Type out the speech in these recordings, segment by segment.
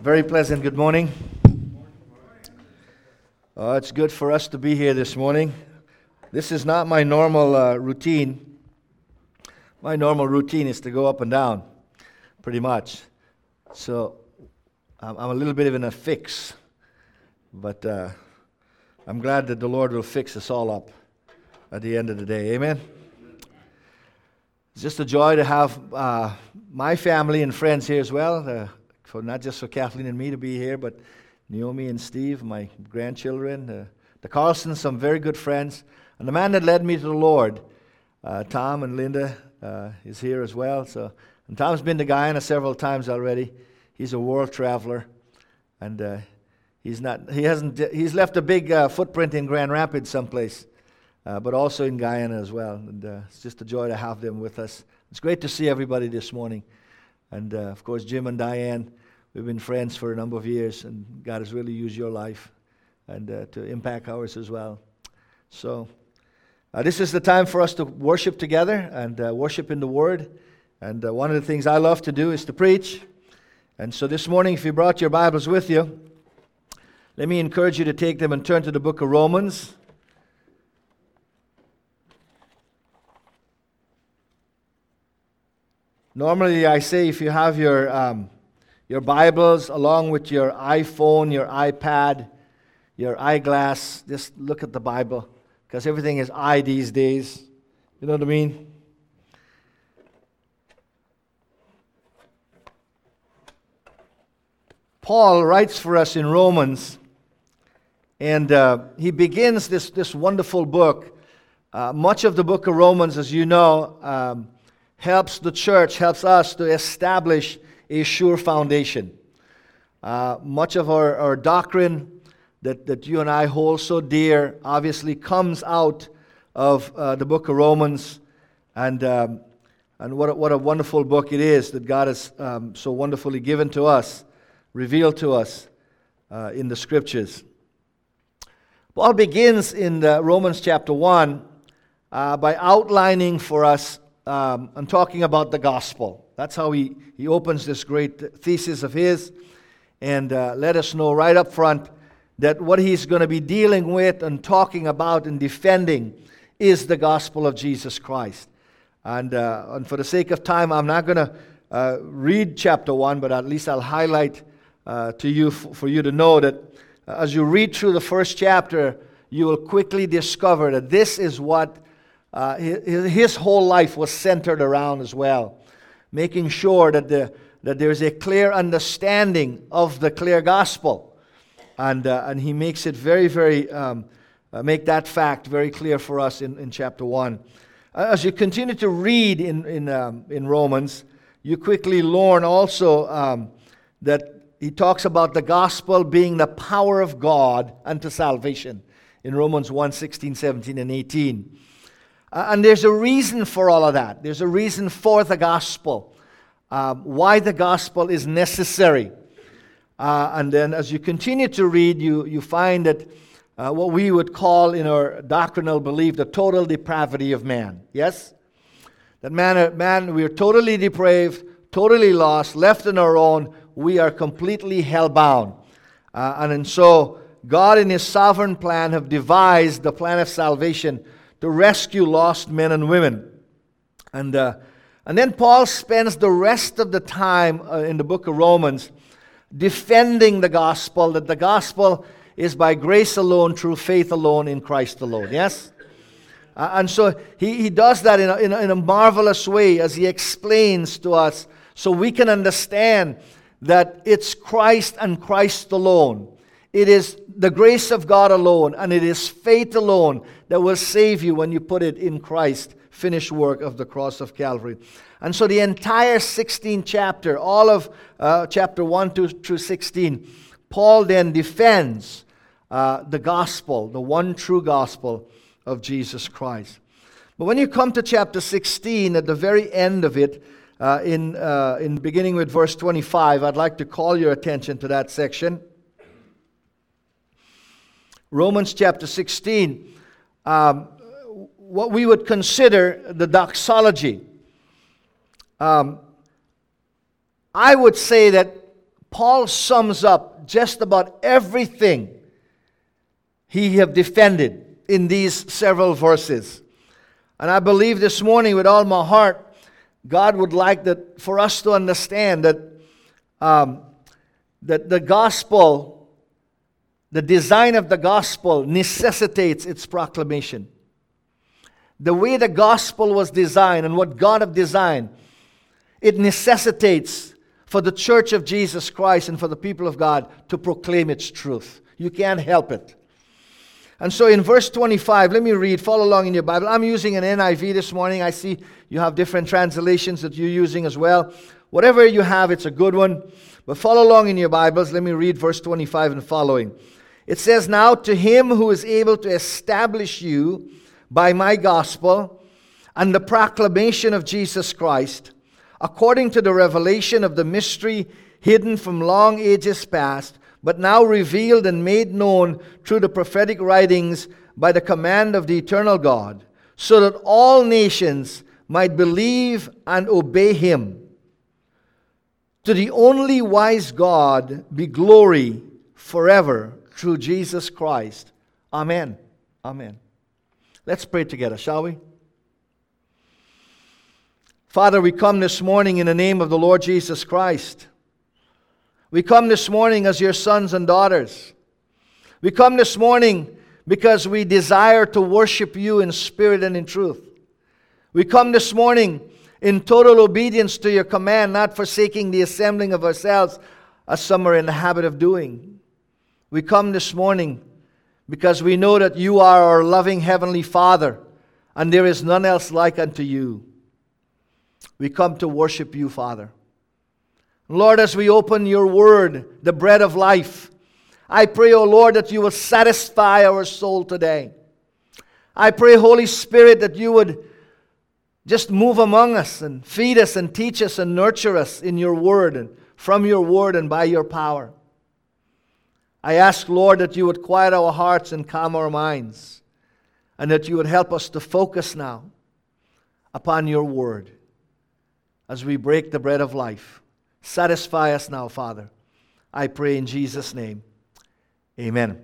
Very pleasant good morning. It's good for us to be here this morning. This is not my normal routine. My normal routine is to go up and down, pretty much. So I'm a little bit of in a fix, but I'm glad that the Lord will fix us all up at the end of the day. Amen? It's just a joy to have my family and friends here as well. For not just for Kathleen and me to be here, but Naomi and Steve, my grandchildren, the Carlsons, some very good friends, and the man that led me to the Lord, Tom and Linda, is here as well. And Tom's been to Guyana several times already. He's a world traveler, and he's left a big footprint in Grand Rapids someplace, but also in Guyana as well. And it's just a joy to have them with us. It's great to see everybody this morning. And, of course, Jim and Diane, we've been friends for a number of years, and God has really used your life and to impact ours as well. So this is the time for us to worship together and worship in the Word. And one of the things I love to do is to preach. And so this morning, if you brought your Bibles with you, let me encourage you to take them and turn to the book of Romans. Normally, I say if you have your Bibles along with your iPhone, your iPad, your eyeglass, just look at the Bible, because everything is eye these days. You know what I mean? Paul writes for us in Romans, and he begins this wonderful book. Much of the book of Romans, as you know, helps the church, helps us to establish a sure foundation. Much of our doctrine that you and I hold so dear obviously comes out of the book of Romans, and what a wonderful book it is that God has so wonderfully given to us, revealed to us in the Scriptures. Paul begins in Romans chapter 1 by outlining for us and talking about the gospel. That's how he opens this great thesis of his, and let us know right up front that what he's going to be dealing with and talking about and defending is the gospel of Jesus Christ. And for the sake of time, I'm not going to read chapter 1, but at least I'll highlight to you for you to know that as you read through the first chapter, you will quickly discover that this is what his whole life was centered around as well, making sure that there's a clear understanding of the clear gospel, and he makes it very, very make that fact very clear for us in chapter 1. As you continue to read in Romans, you quickly learn also that he talks about the gospel being the power of God unto salvation in Romans 1, 16, 17, and 18. And there's a reason for all of that. There's a reason for the gospel, why the gospel is necessary. And then as you continue to read, you find that what we would call in our doctrinal belief the total depravity of man. Yes? That man, we are totally depraved, totally lost, left on our own. We are completely hell-bound. And so God in His sovereign plan have devised the plan of salvation to rescue lost men and women. And then Paul spends the rest of the time in the book of Romans defending the gospel, that the gospel is by grace alone, through faith alone, in Christ alone. Yes? And so he does that in a marvelous way as he explains to us so we can understand that it's Christ and Christ alone. It is the grace of God alone, and it is faith alone that will save you when you put it in Christ's finished work of the cross of Calvary. And so the entire 16th chapter, all of chapter 1 through 16, Paul then defends the gospel, the one true gospel of Jesus Christ. But when you come to chapter 16, at the very end of it, in beginning with verse 25, I'd like to call your attention to that section. Romans chapter 16, what we would consider the doxology. I would say that Paul sums up just about everything he have defended in these several verses. And I believe this morning with all my heart, God would like that for us to understand that that the gospel, the design of the gospel necessitates its proclamation. The way the gospel was designed and what God have designed, it necessitates for the church of Jesus Christ and for the people of God to proclaim its truth. You can't help it. And so in verse 25, let me read, follow along in your Bible. I'm using an NIV this morning. I see you have different translations that you're using as well. Whatever you have, it's a good one. But follow along in your Bibles. Let me read verse 25 and following. It says, "Now to him who is able to establish you by my gospel and the proclamation of Jesus Christ, according to the revelation of the mystery hidden from long ages past, but now revealed and made known through the prophetic writings by the command of the eternal God, so that all nations might believe and obey him. To the only wise God be glory forever through Jesus Christ. Amen." Amen. Let's pray together, shall we? Father, we come this morning in the name of the Lord Jesus Christ. We come this morning as your sons and daughters. We come this morning because we desire to worship you in spirit and in truth. We come this morning in total obedience to your command, not forsaking the assembling of ourselves as some are in the habit of doing. We come this morning because we know that you are our loving heavenly Father, and there is none else like unto you. We come to worship you, Father. Lord, as we open your word, the bread of life, I pray, O Lord, that you will satisfy our soul today. I pray, Holy Spirit, that you would just move among us and feed us and teach us and nurture us in your word and from your word and by your power. I ask, Lord, that you would quiet our hearts and calm our minds, and that you would help us to focus now upon your word as we break the bread of life. Satisfy us now, Father. I pray in Jesus' name. Amen.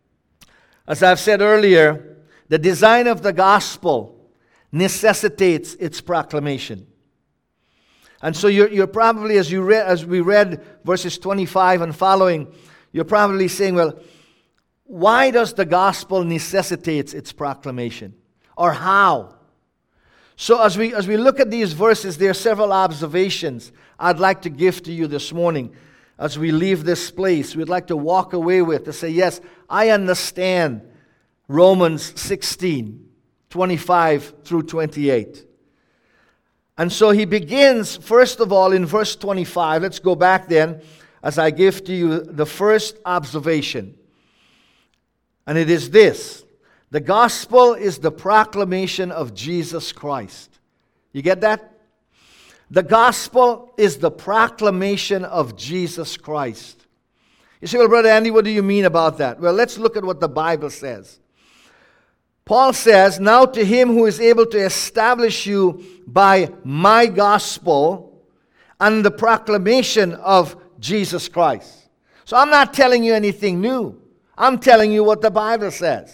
As I've said earlier, the design of the gospel necessitates its proclamation. And so you're probably, as we read verses 25 and following, you're probably saying, well, why does the gospel necessitate its proclamation? Or how? So as we look at these verses, there are several observations I'd like to give to you this morning. As we leave this place, we'd like to walk away with, to say, yes, I understand Romans 16, 25 through 28. And so he begins, first of all, in verse 25. Let's go back then, as I give to you the first observation. And it is this: the gospel is the proclamation of Jesus Christ. You get that? The gospel is the proclamation of Jesus Christ. You say, well, Brother Andy, what do you mean about that? Well, let's look at what the Bible says. Paul says, "Now to him who is able to establish you by my gospel and the proclamation of Jesus Christ." So I'm not telling you anything new. I'm telling you what the Bible says.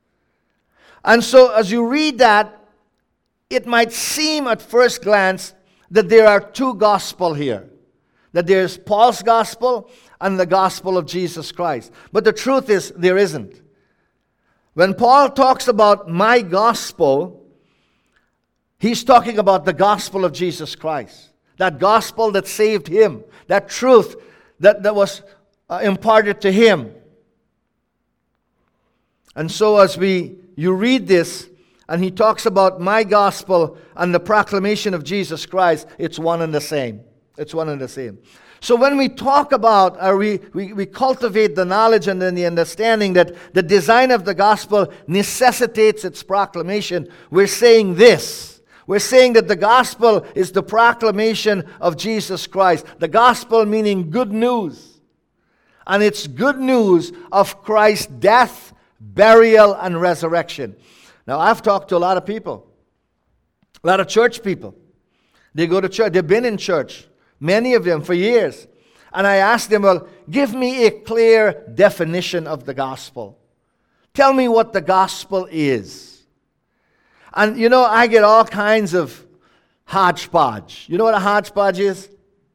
And so as you read that, it might seem at first glance that there are two gospels here. That there's Paul's gospel and the gospel of Jesus Christ. But the truth is, there isn't. When Paul talks about my gospel, he's talking about the gospel of Jesus Christ. That gospel that saved him. That truth that was imparted to him. And so as you read this, and he talks about my gospel and the proclamation of Jesus Christ, it's one and the same. It's one and the same. So when we talk about, or we cultivate the knowledge and then the understanding that the design of the gospel necessitates its proclamation, we're saying this. We're saying that the gospel is the proclamation of Jesus Christ. The gospel meaning good news. And it's good news of Christ's death, burial, and resurrection. Now, I've talked to a lot of people, a lot of church people. They go to church. They've been in church, many of them for years. And I asked him, well, give me a clear definition of the gospel. Tell me what the gospel is. And you know, I get all kinds of hodgepodge. You know what a hodgepodge is?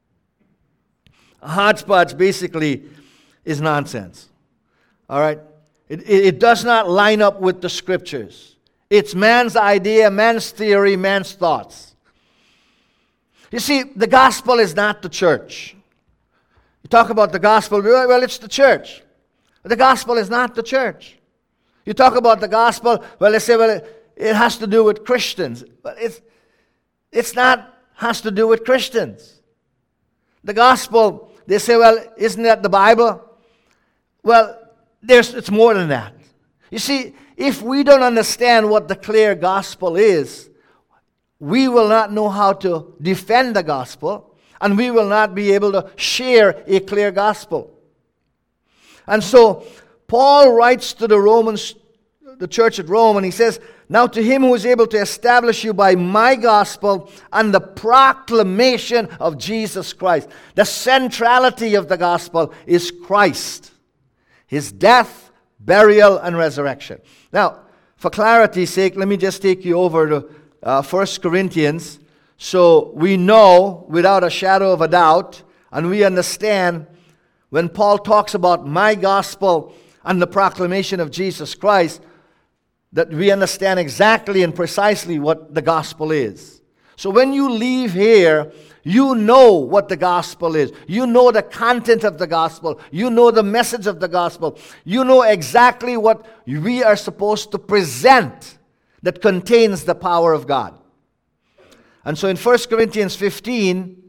A hodgepodge basically is nonsense. All right? It does not line up with the scriptures. It's man's idea, man's theory, man's thoughts. You see, the gospel is not the church. You talk about the gospel, well, it's the church. The gospel is not the church. You talk about the gospel, well, they say, well, it has to do with Christians. But it's not has to do with Christians. The gospel, they say, well, isn't that the Bible? Well, it's more than that. You see, if we don't understand what the clear gospel is, we will not know how to defend the gospel, and we will not be able to share a clear gospel. And so, Paul writes to the Romans, the church at Rome, and he says, now to him who is able to establish you by my gospel and the proclamation of Jesus Christ. The centrality of the gospel is Christ, his death, burial, and resurrection. Now, for clarity's sake, let me just take you over to 1 Corinthians, so we know without a shadow of a doubt, and we understand when Paul talks about my gospel and the proclamation of Jesus Christ, that we understand exactly and precisely what the gospel is. So when you leave here, you know what the gospel is. You know the content of the gospel. You know the message of the gospel. You know exactly what we are supposed to present that contains the power of God. And so in 1 Corinthians 15,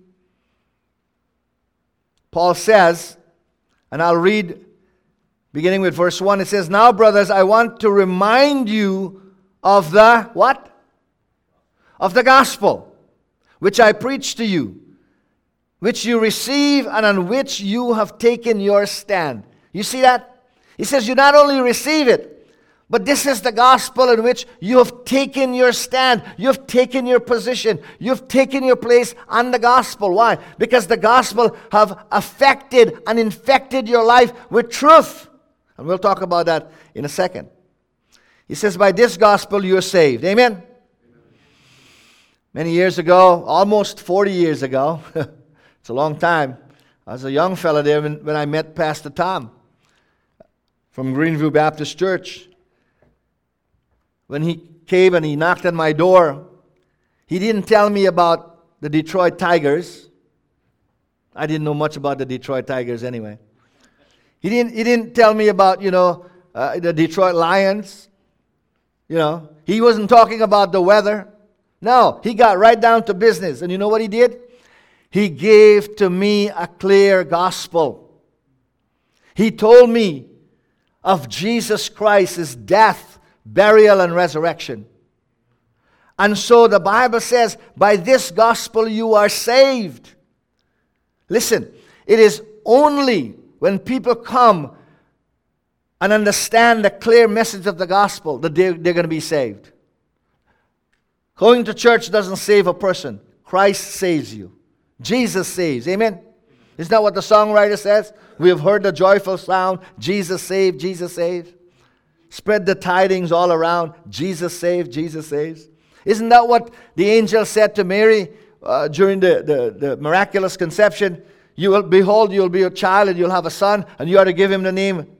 Paul says, and I'll read beginning with verse 1, it says, now, brothers, I want to remind you of the, what? Of the gospel, which I preached to you, which you receive and on which you have taken your stand. You see that? He says you not only receive it, but this is the gospel in which you have taken your stand. You have taken your position. You have taken your place on the gospel. Why? Because the gospel have affected and infected your life with truth. And we'll talk about that in a second. He says, by this gospel you are saved. Amen? Many years ago, almost 40 years ago, it's a long time, I was a young fella there when I met Pastor Tom from Greenview Baptist Church. When he came and he knocked on my door, he didn't tell me about the Detroit Tigers. I didn't know much about the Detroit Tigers anyway. He didn't tell me about, the Detroit Lions. He wasn't talking about the weather. No, he got right down to business. And you know what he did? He gave to me a clear gospel. He told me of Jesus Christ's death, burial, and resurrection. And so the Bible says, by this gospel you are saved. Listen, it is only when people come and understand the clear message of the gospel that they're going to be saved. Going to church doesn't save a person. Christ saves you. Jesus saves. Amen? Isn't that what the songwriter says? We have heard the joyful sound. Jesus saved, Jesus saves. Spread the tidings all around. Jesus saved, Jesus saves. Isn't that what the angel said to Mary during the miraculous conception? You will behold, you will be a child and you'll have a son, and you are to give him the name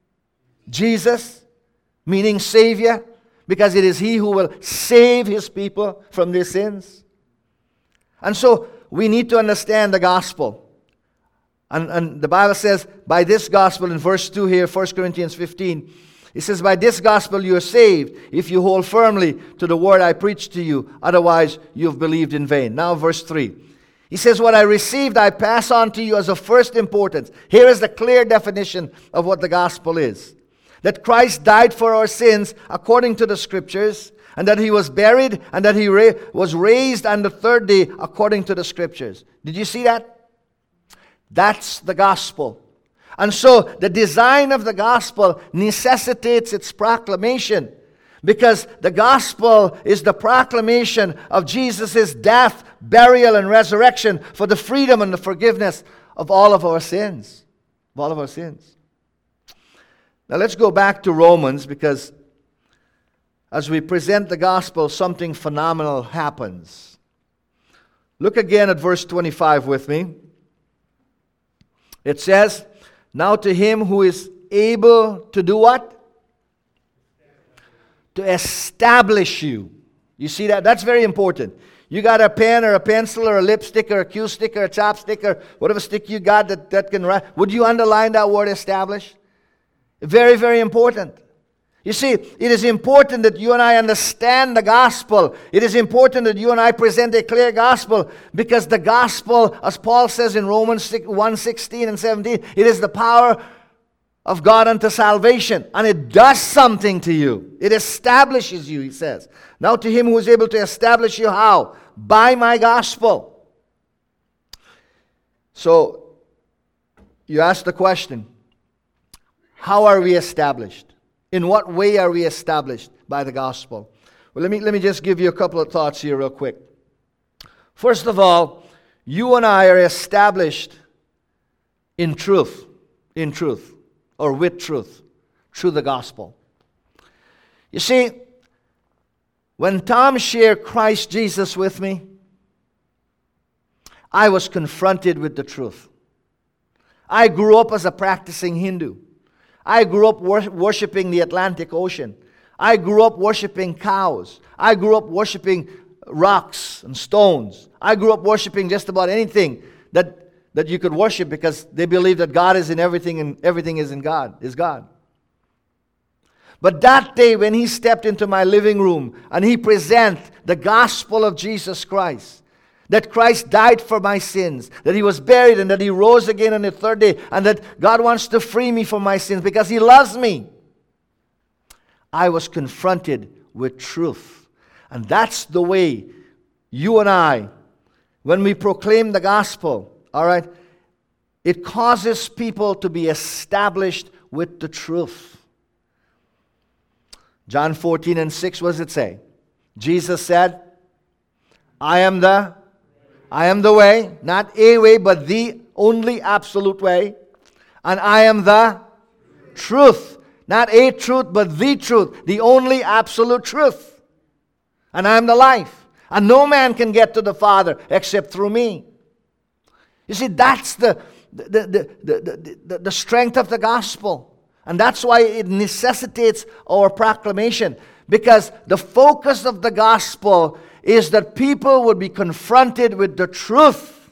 Jesus, meaning Savior, because it is he who will save his people from their sins. And so we need to understand the gospel. And the Bible says, by this gospel, in verse 2 here, 1 Corinthians 15, it says, by this gospel you are saved, if you hold firmly to the word I preached to you. Otherwise, you have believed in vain. Now, verse 3. He says, what I received, I pass on to you as of first importance. Here is the clear definition of what the gospel is. That Christ died for our sins according to the scriptures, and that he was buried, and that he was raised on the third day according to the scriptures. Did you see that? That's the gospel. And so the design of the gospel necessitates its proclamation, because the gospel is the proclamation of Jesus' death, burial, and resurrection for the freedom and the forgiveness of all of our sins. Of all of our sins. Now let's go back to Romans, because as we present the gospel, something phenomenal happens. Look again at verse 25 with me. It says, now to him who is able to do what? To establish you. You see that? That's very important. You got a pen or a pencil or a lipstick or a cue stick or a chopstick or whatever stick you got that can write. Would you underline that word establish? Very, very important. You see, it is important that you and I understand the gospel. It is important that you and I present a clear gospel, because the gospel, as Paul says in Romans 1:16 and 17, it is the power of God unto salvation. And it does something to you. It establishes you, he says. Now to him who is able to establish you, how? By my gospel. So, you ask the question, how are we established? In what way are we established by the gospel? Well, let me just give you a couple of thoughts here real quick. First of all, you and I are established in truth, or with truth, through the gospel. You see, when Tom shared Christ Jesus with me, I was confronted with the truth. I grew up as a practicing Hindu. I grew up worshiping the Atlantic Ocean. I grew up worshiping cows. I grew up worshiping rocks and stones. I grew up worshiping just about anything that you could worship, because they believe that God is in everything and everything is in God, is God. But that day when he stepped into my living room and he presented the gospel of Jesus Christ, that Christ died for my sins, that he was buried and that he rose again on the third day, and that God wants to free me from my sins because he loves me, I was confronted with truth. And that's the way you and I, when we proclaim the gospel, all right, it causes people to be established with the truth. John 14:6, what does it say? Jesus said, I am the way, not a way, but the only absolute way. And I am the truth. Not a truth, but the truth. The only absolute truth. And I am the life. And no man can get to the Father except through me. You see, that's the strength of the gospel. And that's why it necessitates our proclamation. Because the focus of the gospel is that people would be confronted with the truth.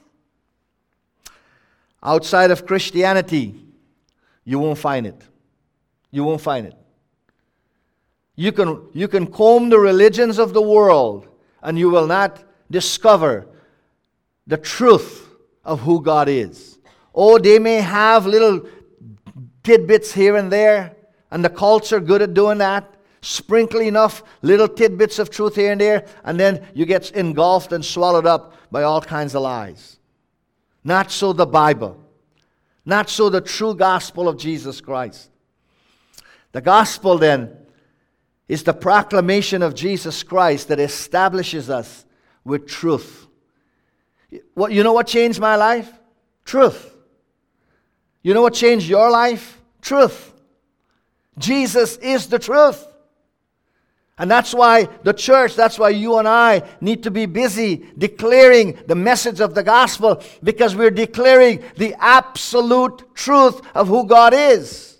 Outside of Christianity, you won't find it. You won't find it. You can comb the religions of the world and you will not discover the truth of who God is. Oh, they may have little tidbits here and there, and the culture good at doing that. Sprinkle enough little tidbits of truth here and there, and then you get engulfed and swallowed up by all kinds of lies. Not so the Bible. Not so the true gospel of Jesus Christ. The gospel, then, is the proclamation of Jesus Christ that establishes us with truth. You know what changed my life? Truth. You know what changed your life? Truth. Jesus is the truth. And that's why the church, that's why you and I need to be busy declaring the message of the gospel, because we're declaring the absolute truth of who God is.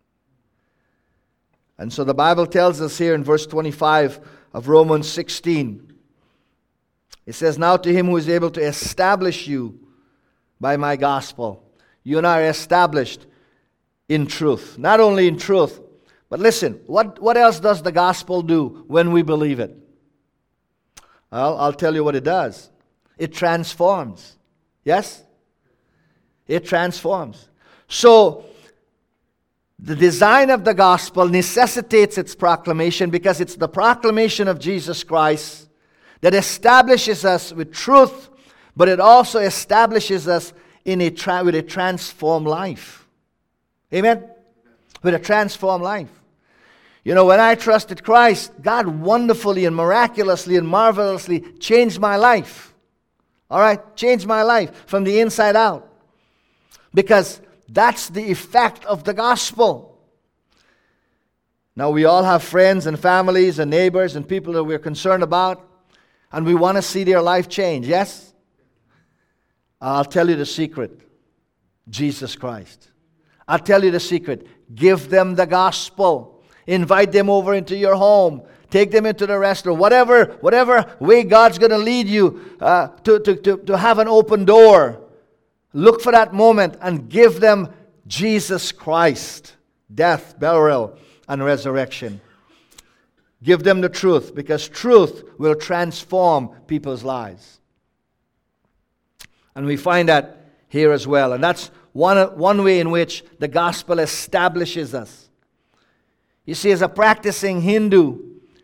And so the Bible tells us here in verse 25 of Romans 16, it says, now to him who is able to establish you by my gospel. You and I are established in truth. Not only in truth, but listen, what else does the gospel do when we believe it? Well, I'll tell you what it does. It transforms. Yes? It transforms. So, the design of the gospel necessitates its proclamation, because it's the proclamation of Jesus Christ that establishes us with truth, but it also establishes us with a transformed life. Amen? With a transformed life. You know, when I trusted Christ, God wonderfully and miraculously and marvelously changed my life. All right? Changed my life from the inside out. because that's the effect of the gospel. Now, we all have friends and families and neighbors and people that we're concerned about, and we want to see their life change, yes? I'll tell you the secret. Jesus Christ. I'll tell you the secret. Give them the gospel. Invite them over into your home. Take them into the restaurant. Whatever way God's going to lead you to have an open door. Look for that moment and give them Jesus Christ. Death, burial, and resurrection. Give them the truth, because truth will transform people's lives. And we find that here as well. And that's one way in which the gospel establishes us. You see, as a practicing Hindu,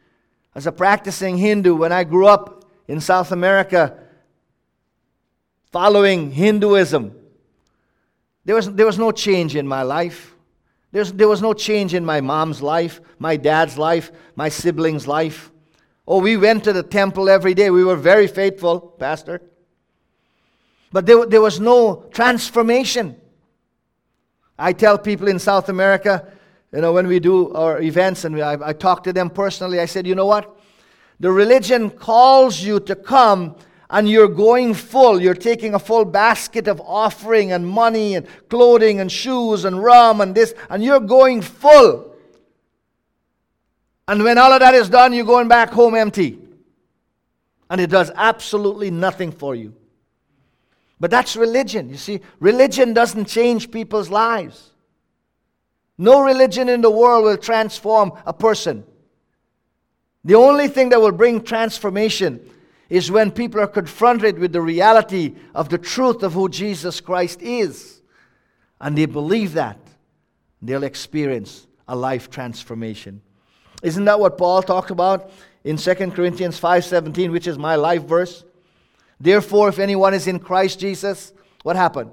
when I grew up in South America following Hinduism, there was no change in my life. There was no change in my mom's life, my dad's life, my siblings' life. Oh, we went to the temple every day. We were very faithful, Pastor. But there was no transformation. I tell people in South America, when we do our events and I talk to them personally, I said, you know what? The religion calls you to come and you're going full. You're taking a full basket of offering and money and clothing and shoes and rum and this, and you're going full. And when all of that is done, you're going back home empty. And it does absolutely nothing for you. But that's religion. You see, religion doesn't change people's lives. No religion in the world will transform a person. The only thing that will bring transformation is when people are confronted with the reality of the truth of who Jesus Christ is. And they believe that. They'll experience a life transformation. Isn't that what Paul talked about in 2 Corinthians 5:17, which is my life verse? Therefore, if anyone is in Christ Jesus, what happened?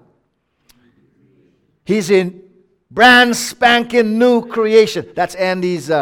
He's in brand spanking new creation. That's Andy's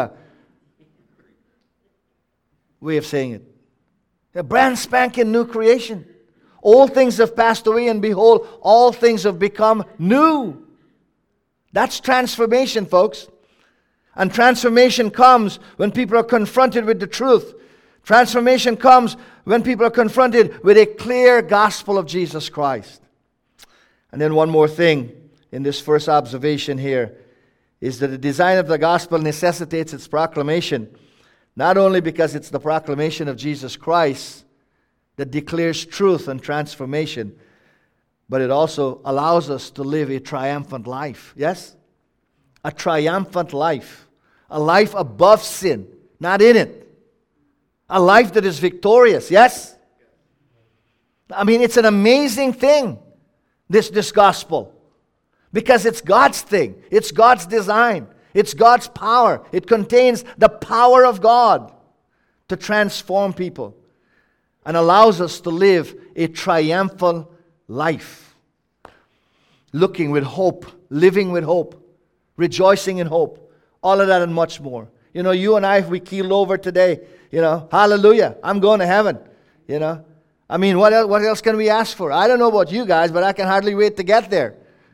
way of saying it. A brand spanking new creation. Old things have passed away, and behold, all things have become new. That's transformation, folks. And transformation comes when people are confronted with the truth. Transformation comes when people are confronted with a clear gospel of Jesus Christ. And then one more thing in this first observation here is that the design of the gospel necessitates its proclamation, not only because it's the proclamation of Jesus Christ that declares truth and transformation, but it also allows us to live a triumphant life. Yes? A triumphant life. A life above sin, not in it. A life that is victorious. Yes? I mean, it's an amazing thing, this gospel. Because it's God's thing. It's God's design. It's God's power. It contains the power of God to transform people and allows us to live a triumphant life. Looking with hope, living with hope, rejoicing in hope, all of that and much more. You know, you and I, if we keeled over today, hallelujah, I'm going to heaven, I mean, what else can we ask for? I don't know about you guys, but I can hardly wait to get there.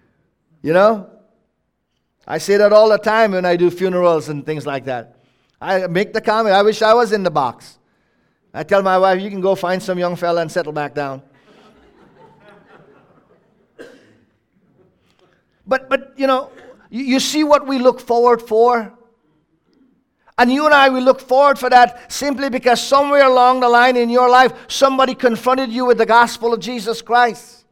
I say that all the time when I do funerals and things like that. I make the comment, I wish I was in the box. I tell my wife, you can go find some young fella and settle back down. But you see what we look forward for? And you and I, we look forward for that simply because somewhere along the line in your life, somebody confronted you with the gospel of Jesus Christ.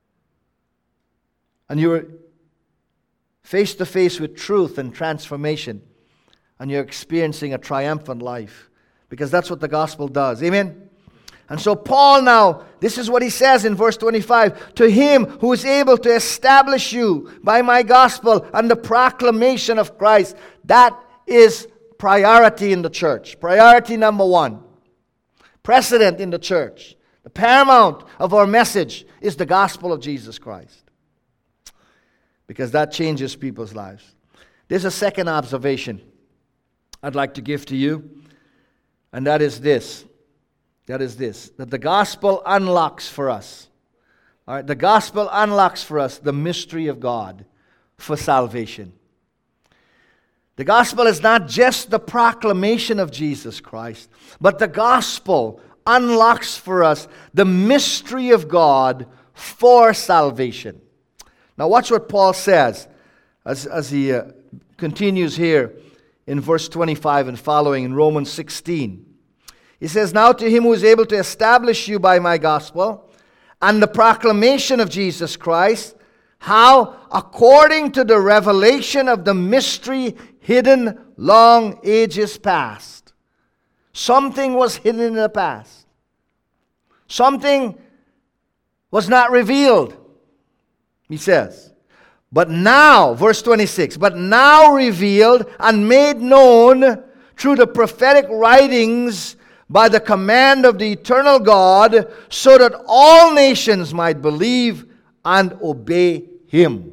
And you were face to face with truth and transformation. And you're experiencing a triumphant life. Because that's what the gospel does. Amen? And so Paul now, this is what he says in verse 25. To him who is able to establish you by my gospel and the proclamation of Christ. That is priority in the church. Priority number one. Precedent in the church. The paramount of our message is the gospel of Jesus Christ. Because that changes people's lives. There's a second observation I'd like to give to you. And that is this. That the gospel unlocks for us. All right, the gospel unlocks for us the mystery of God for salvation. The gospel is not just the proclamation of Jesus Christ, but the gospel unlocks for us the mystery of God for salvation. Now watch what Paul says as he continues here in verse 25 and following in Romans 16. He says, "Now to him who is able to establish you by my gospel and the proclamation of Jesus Christ, how according to the revelation of the mystery hidden long ages past." Something was hidden in the past. Something was not revealed, he says. But now, verse 26, "but now revealed and made known through the prophetic writings by the command of the eternal God, so that all nations might believe and obey him."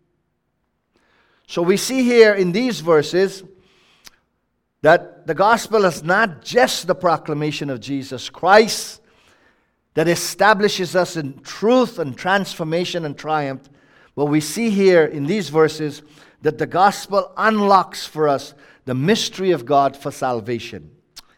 So we see here in these verses that the gospel is not just the proclamation of Jesus Christ that establishes us in truth and transformation and triumph, but we see here in these verses that the gospel unlocks for us the mystery of God for salvation.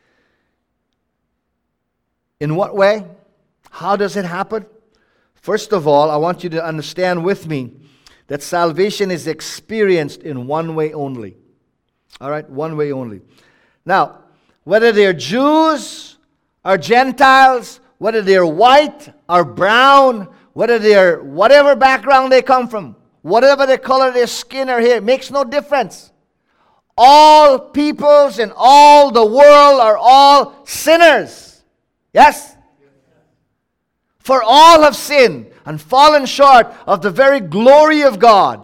In what way? How does it happen? First of all, I want you to understand with me that salvation is experienced in one way only. All right, one way only. Now, whether they're Jews or Gentiles, whether they're white or brown, whether they're whatever background they come from, whatever the color of their skin or hair, makes no difference. All peoples in all the world are all sinners. Yes? For all have sinned and fallen short of the very glory of God.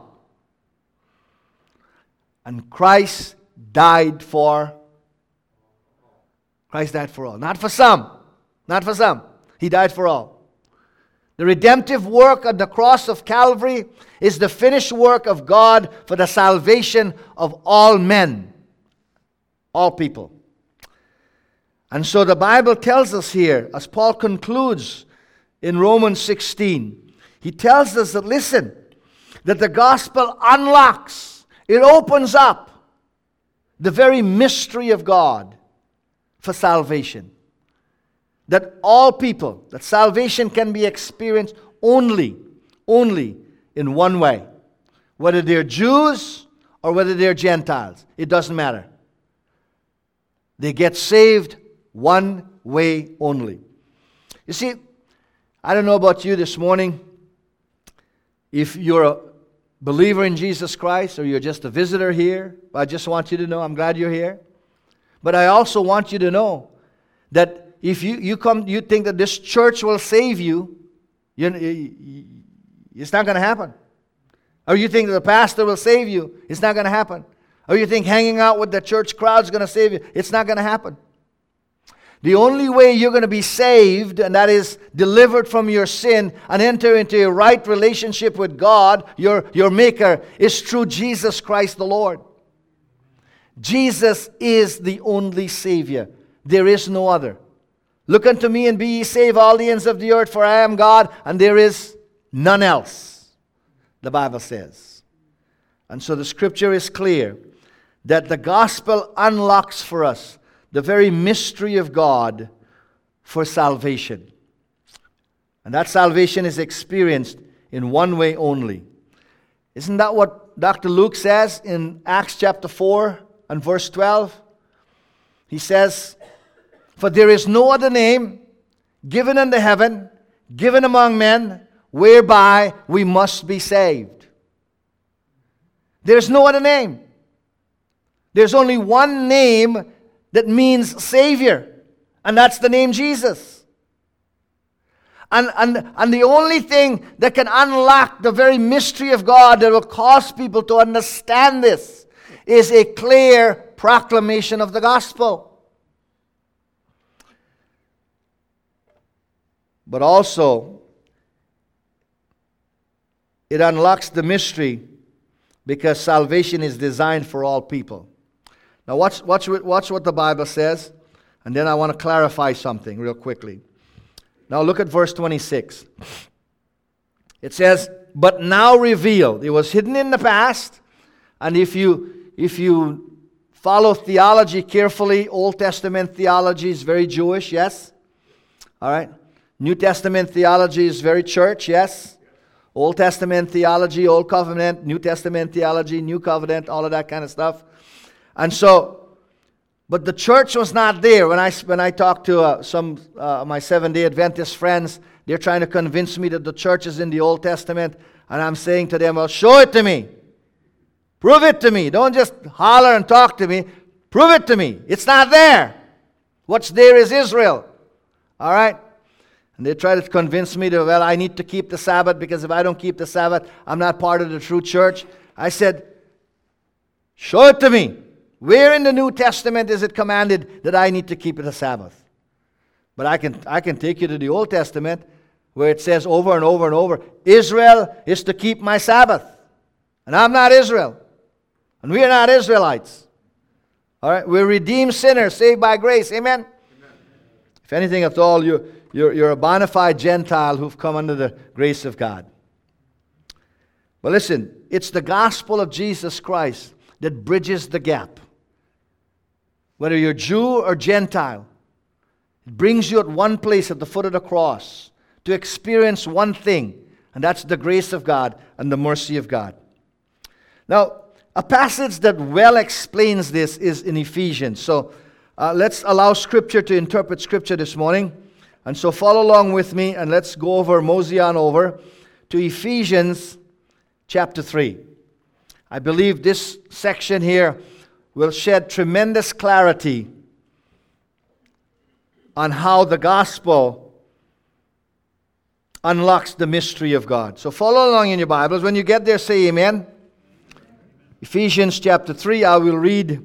And Christ died for all. Not for some. Not for some. He died for all. The redemptive work on the cross of Calvary is the finished work of God for the salvation of all men. All people. And so the Bible tells us here, as Paul concludes in Romans 16, he tells us that, listen, that the gospel unlocks, it opens up the very mystery of God for salvation. That all people, that salvation can be experienced only in one way. Whether they're Jews or whether they're Gentiles, it doesn't matter. They get saved one way only. You see, I don't know about you this morning, if you're a believer in Jesus Christ or you're just a visitor here, I just want you to know, I'm glad you're here. But I also want you to know that if you come, you think that this church will save you, it's not going to happen. Or you think that the pastor will save you, it's not going to happen. Or you think hanging out with the church crowd is going to save you, it's not going to happen. The only way you're going to be saved, and that is delivered from your sin and enter into a right relationship with God, your Maker, is through Jesus Christ the Lord. Jesus is the only Savior. There is no other. Look unto me and be ye saved, all the ends of the earth, for I am God, and there is none else, the Bible says. And so the scripture is clear that the gospel unlocks for us the very mystery of God for salvation. And that salvation is experienced in one way only. Isn't that what Dr. Luke says in Acts chapter 4 and verse 12? He says, "For there is no other name given under heaven, given among men, whereby we must be saved." There's no other name. There's only one name that means Savior, and that's the name Jesus. And the only thing that can unlock the very mystery of God that will cause people to understand this is a clear proclamation of the gospel. But also, it unlocks the mystery because salvation is designed for all people. Now watch what the Bible says, and then I want to clarify something real quickly. Now look at verse 26. It says, but now revealed. It was hidden in the past. And if you follow theology carefully, Old Testament theology is very Jewish, yes? All right. New Testament theology is very church, yes? Old Testament theology, Old Covenant, New Testament theology, New Covenant, all of that kind of stuff. And so, but the church was not there. When I talked to some my Seventh-day Adventist friends, they're trying to convince me that the church is in the Old Testament. And I'm saying to them, well, show it to me. Prove it to me. Don't just holler and talk to me. Prove it to me. It's not there. What's there is Israel. All right? And they try to convince me that, well, I need to keep the Sabbath because if I don't keep the Sabbath, I'm not part of the true church. I said, show it to me. Where in the New Testament is it commanded that I need to keep the Sabbath? But I can take you to the Old Testament where it says over and over and over, Israel is to keep my Sabbath. And I'm not Israel. And we are not Israelites. All right? We're redeemed sinners, saved by grace. Amen? Amen. If anything at all, you're a bona fide Gentile who've come under the grace of God. But listen, it's the gospel of Jesus Christ that bridges the gap. Whether you're Jew or Gentile, it brings you at one place at the foot of the cross to experience one thing, and that's the grace of God and the mercy of God. Now, a passage that well explains this is in Ephesians. So let's allow Scripture to interpret Scripture this morning. And so follow along with me, and let's go over, mosey on over to Ephesians chapter 3. I believe this section here will shed tremendous clarity on how the gospel unlocks the mystery of God. So follow along in your Bibles. When you get there, say amen. Ephesians chapter 3, I will read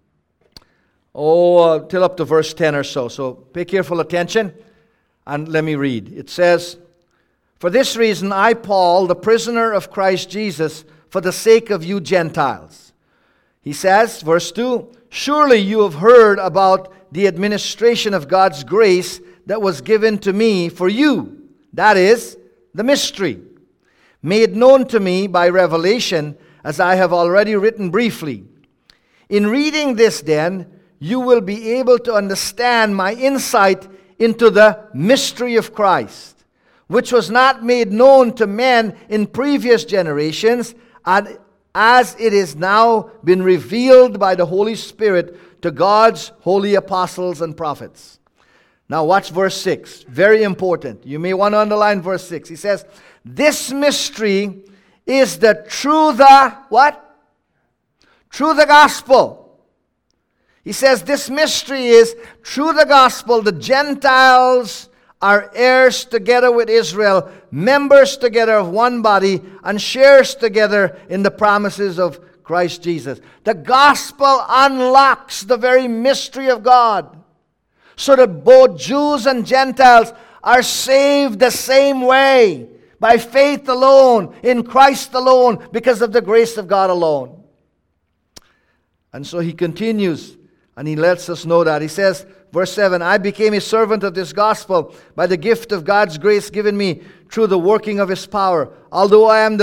till up to verse 10 or so. So pay careful attention and let me read. It says, for this reason I, Paul, the prisoner of Christ Jesus, for the sake of you Gentiles. He says, verse 2, surely you have heard about the administration of God's grace that was given to me for you. That is, the mystery, made known to me by revelation, as I have already written briefly. In reading this, then, you will be able to understand my insight into the mystery of Christ, which was not made known to men in previous generations, and as it is now been revealed by the Holy Spirit to God's holy apostles and prophets. Now watch verse 6. Very important. You may want to underline verse 6. He says, this mystery is that through the, what? Through the gospel. He says this mystery is, through the gospel, the Gentiles are heirs together with Israel, members together of one body, and shares together in the promises of Christ Jesus. The gospel unlocks the very mystery of God, so that both Jews and Gentiles are saved the same way, by faith alone, in Christ alone, because of the grace of God alone. And so he continues, and he lets us know that. He says, verse 7, I became a servant of this gospel by the gift of God's grace given me through the working of His power. Although I am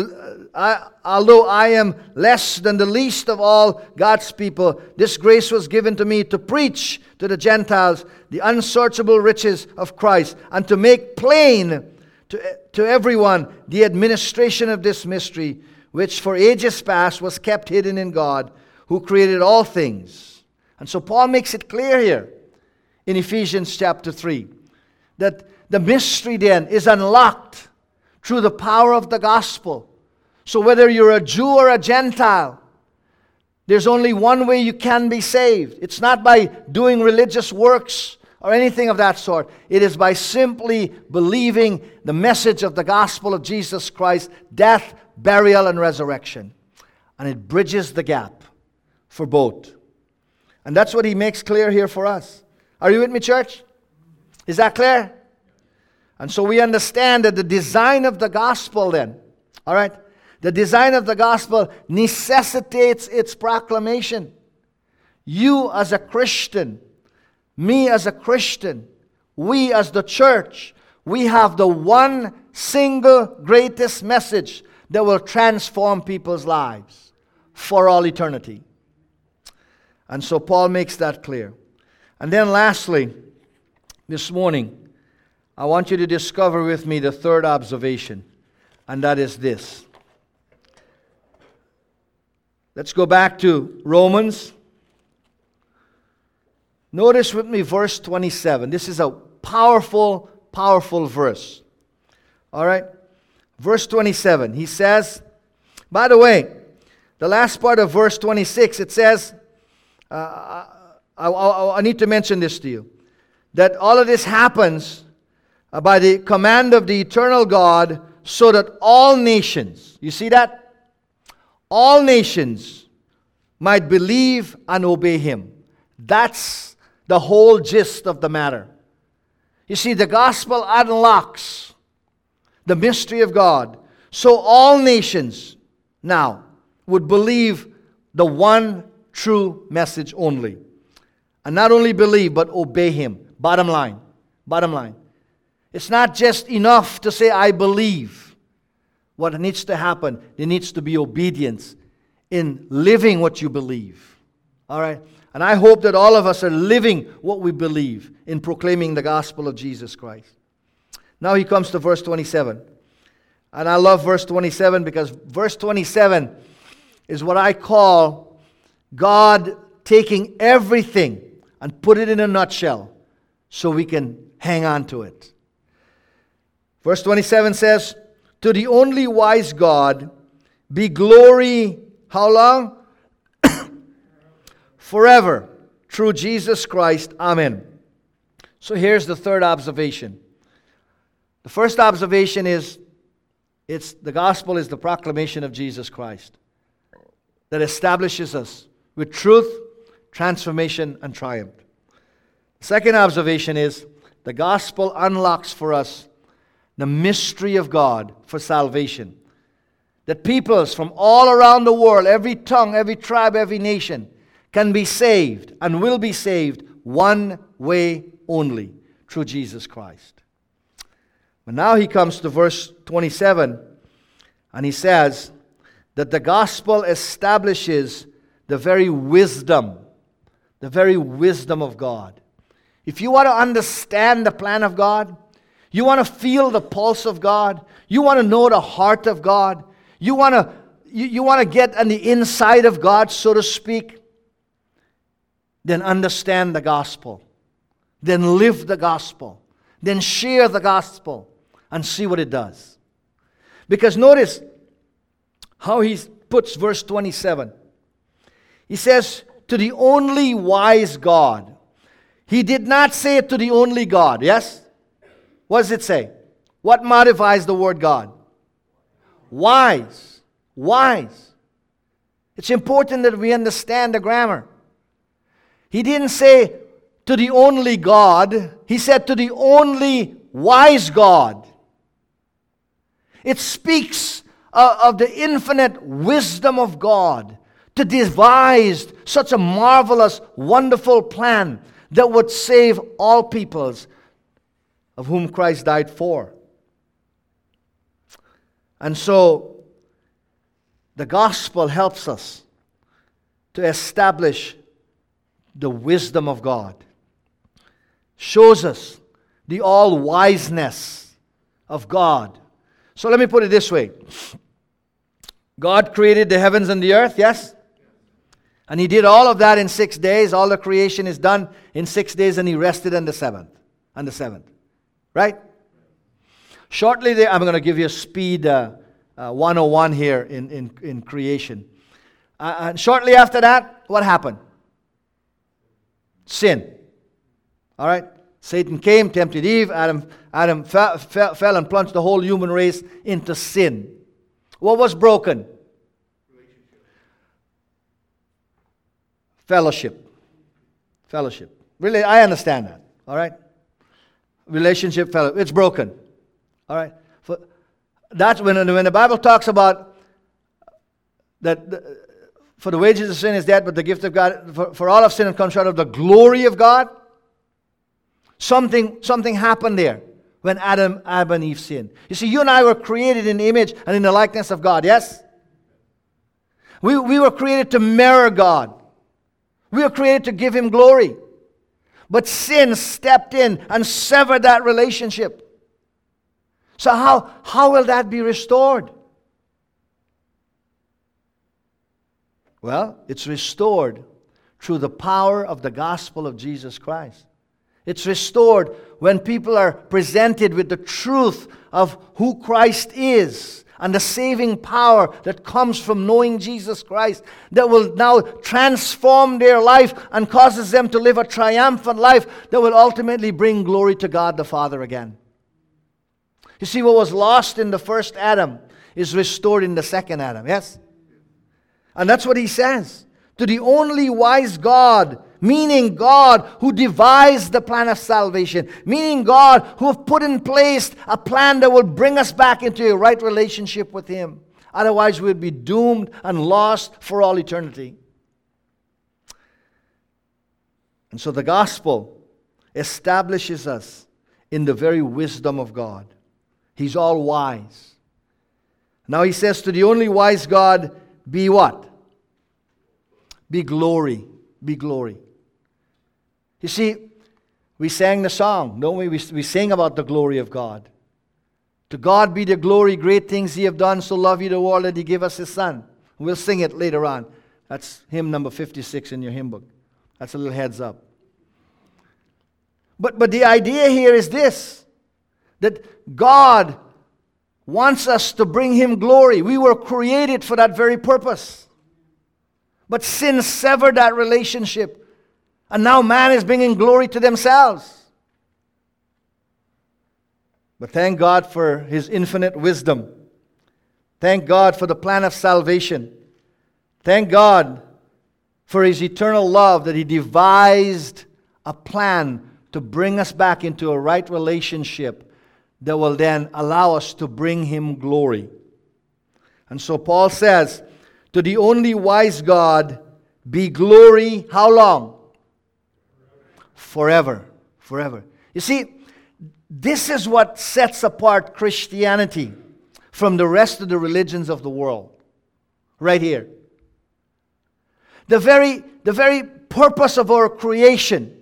less than the least of all God's people, this grace was given to me to preach to the Gentiles the unsearchable riches of Christ, and to make plain to everyone the administration of this mystery, which for ages past was kept hidden in God, who created all things. And so Paul makes it clear here in Ephesians chapter 3 that the mystery then is unlocked through the power of the gospel. So whether you're a Jew or a Gentile, there's only one way you can be saved. It's not by doing religious works or anything of that sort. It is by simply believing the message of the gospel of Jesus Christ, death, burial, and resurrection. And it bridges the gap for both. And that's what he makes clear here for us. Are you with me, church? Is that clear? And so we understand that the design of the gospel then, all right, the design of the gospel necessitates its proclamation. You as a Christian, me as a Christian, we as the church, we have the one single greatest message that will transform people's lives for all eternity. And so Paul makes that clear. And then lastly, this morning, I want you to discover with me the third observation, and that is this. Let's go back to Romans. Notice with me verse 27. This is a powerful, powerful verse. All right? Verse 27. He says, by the way, the last part of verse 26, it says, I need to mention this to you, that all of this happens by the command of the eternal God, so that all nations, you see that? All nations might believe and obey Him. That's the whole gist of the matter. You see, the gospel unlocks the mystery of God, so all nations now would believe the one true message only. And not only believe, but obey Him. Bottom line. Bottom line. It's not just enough to say, I believe. What needs to happen, there needs to be obedience in living what you believe. All right? And I hope that all of us are living what we believe in proclaiming the gospel of Jesus Christ. Now he comes to verse 27. And I love verse 27 because verse 27 is what I call God taking everything and put it in a nutshell so we can hang on to it. Verse 27 says, to the only wise God be glory, how long? Forever, through Jesus Christ. Amen. So here's the third observation. The first observation is, the gospel is the proclamation of Jesus Christ that establishes us with truth, transformation, and triumph. The second observation is, the gospel unlocks for us the mystery of God for salvation. That peoples from all around the world, every tongue, every tribe, every nation, can be saved and will be saved one way only, through Jesus Christ. But now he comes to verse 27, and he says that the gospel establishes the very wisdom of God. If you want to understand the plan of God, you want to feel the pulse of God, you want to know the heart of God, you want to get on the inside of God, so to speak, then understand the gospel. Then live the gospel. Then share the gospel and see what it does. Because notice how he puts verse 27. He says, to the only wise God. He did not say it to the only God, yes? What does it say? What modifies the word God? Wise. Wise. It's important that we understand the grammar. He didn't say to the only God. He said to the only wise God. It speaks of the infinite wisdom of God to devise such a marvelous, wonderful plan that would save all peoples of whom Christ died for. And so, the gospel helps us to establish the wisdom of God. Shows us the all-wiseness of God. So let me put it this way. God created the heavens and the earth, yes? And He did all of that in 6 days. All the creation is done in 6 days, and He rested on the seventh. Right? Shortly there, I'm going to give you a speed 101 here in creation. And shortly after that, what happened? Sin. All right? Satan came, tempted Eve. Adam fell and plunged the whole human race into sin. What was broken? Fellowship. Really, I understand that. All right? Relationship, fellowship. It's broken. All right? That's when the Bible talks about that for the wages of sin is death, but the gift of God, for all of sin and come short of the glory of God. Something happened there. when Adam and Eve sinned. You see, you and I were created in the image and in the likeness of God, yes? We were created to mirror God. We were created to give Him glory. But sin stepped in and severed that relationship. So how will that be restored? Well, it's restored through the power of the gospel of Jesus Christ. It's restored when people are presented with the truth of who Christ is and the saving power that comes from knowing Jesus Christ, that will now transform their life and causes them to live a triumphant life that will ultimately bring glory to God the Father again. You see, what was lost in the first Adam is restored in the second Adam, yes? And that's what he says. To the only wise God, meaning God who devised the plan of salvation, meaning God who have put in place a plan that will bring us back into a right relationship with Him. Otherwise, we'd be doomed and lost for all eternity. And so the gospel establishes us in the very wisdom of God. He's all wise. Now he says, to the only wise God, be what? Be glory. Be glory. You see, we sang the song, don't we? We sing about the glory of God. To God be the glory, great things He have done, so love He the world that He gave us His Son. We'll sing it later on. That's hymn number 56 in your hymn book. That's a little heads up. But the idea here is this, that God wants us to bring Him glory. We were created for that very purpose. But sin severed that relationship. And now man is bringing glory to themselves. But thank God for His infinite wisdom. Thank God for the plan of salvation. Thank God for His eternal love that He devised a plan to bring us back into a right relationship that will then allow us to bring Him glory. And so Paul says, to the only wise God be glory, how long? Forever. Forever. You see, this is what sets apart Christianity from the rest of the religions of the world. Right here. The very purpose of our creation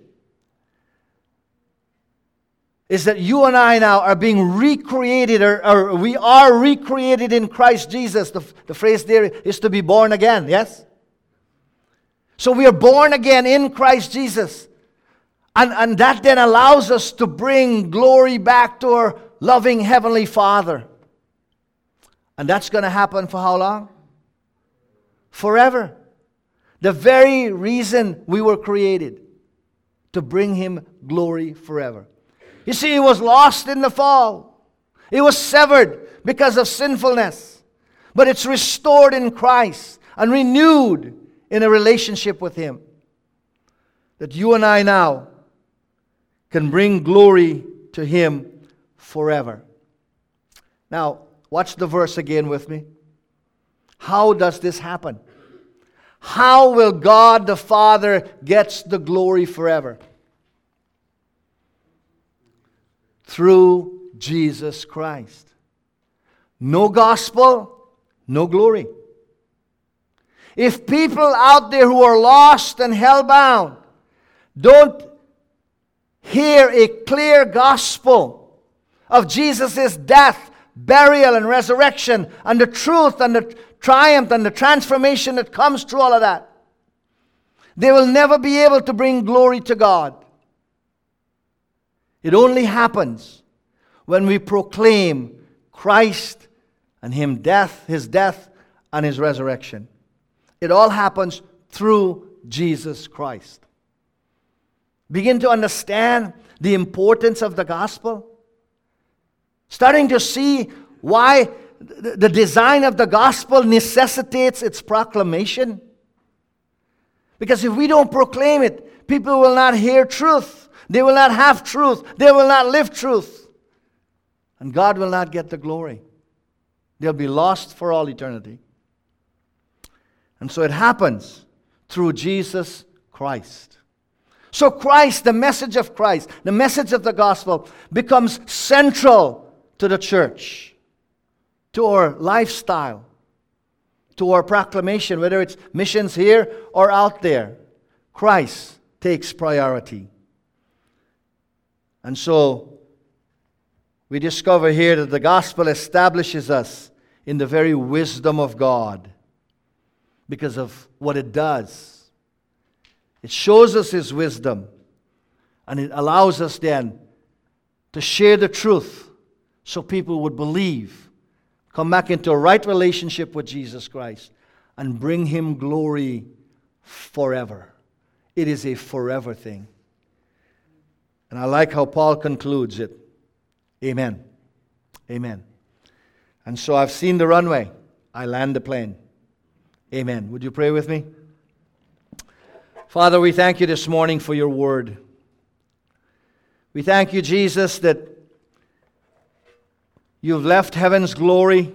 is that you and I now are being recreated, or we are recreated in Christ Jesus. The phrase there is to be born again, yes? So we are born again in Christ Jesus. And that then allows us to bring glory back to our loving Heavenly Father. And that's going to happen for how long? Forever. The very reason we were created, to bring Him glory forever. You see, it was lost in the fall. It was severed because of sinfulness. But it's restored in Christ and renewed in a relationship with Him. That you and I now can bring glory to Him forever. Now, watch the verse again with me. How does this happen? How will God the Father get the glory forever? Through Jesus Christ. No gospel, no glory. If people out there who are lost and hell-bound don't hear a clear gospel of Jesus' death, burial, and resurrection, and the truth and the triumph and the transformation that comes through all of that, they will never be able to bring glory to God. It only happens when we proclaim Christ and His death and His resurrection. It all happens through Jesus Christ. Begin to understand the importance of the gospel. Starting to see why the design of the gospel necessitates its proclamation. Because if we don't proclaim it, people will not hear truth. They will not have truth. They will not live truth. And God will not get the glory. They'll be lost for all eternity. And so it happens through Jesus Christ. So Christ, the message of Christ, the message of the gospel becomes central to the church, to our lifestyle, to our proclamation, whether it's missions here or out there. Christ takes priority. And so we discover here that the gospel establishes us in the very wisdom of God because of what it does. It shows us His wisdom, and it allows us then to share the truth so people would believe, come back into a right relationship with Jesus Christ, and bring Him glory forever. It is a forever thing. And I like how Paul concludes it. Amen. Amen. And so I've seen the runway. I land the plane. Amen. Would you pray with me? Father, we thank you this morning for your word. We thank you, Jesus, that you've left heaven's glory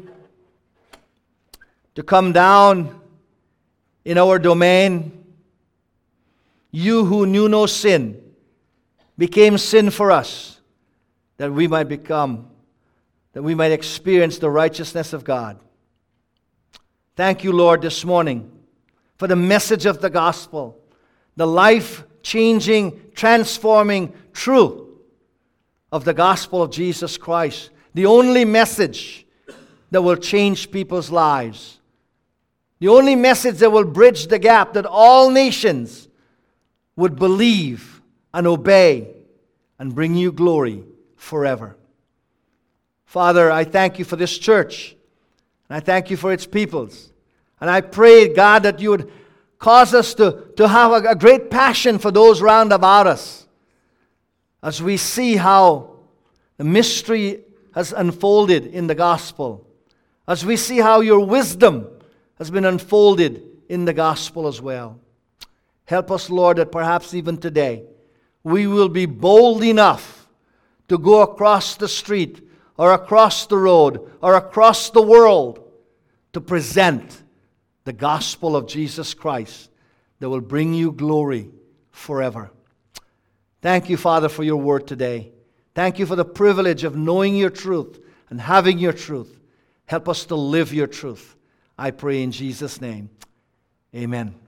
to come down in our domain. You who knew no sin became sin for us, that we might experience the righteousness of God. Thank you, Lord, this morning for the message of the gospel, the life-changing, transforming truth of the gospel of Jesus Christ, the only message that will change people's lives, the only message that will bridge the gap that all nations would believe and obey and bring you glory forever. Father, I thank you for this church, and I thank you for its peoples, and I pray, God, that you would cause us to have a great passion for those round about us as we see how the mystery has unfolded in the gospel, as we see how your wisdom has been unfolded in the gospel as well. Help us, Lord, that perhaps even today we will be bold enough to go across the street or across the road or across the world to present the gospel of Jesus Christ that will bring you glory forever. Thank you, Father, for your word today. Thank you for the privilege of knowing your truth and having your truth. Help us to live your truth. I pray in Jesus' name. Amen.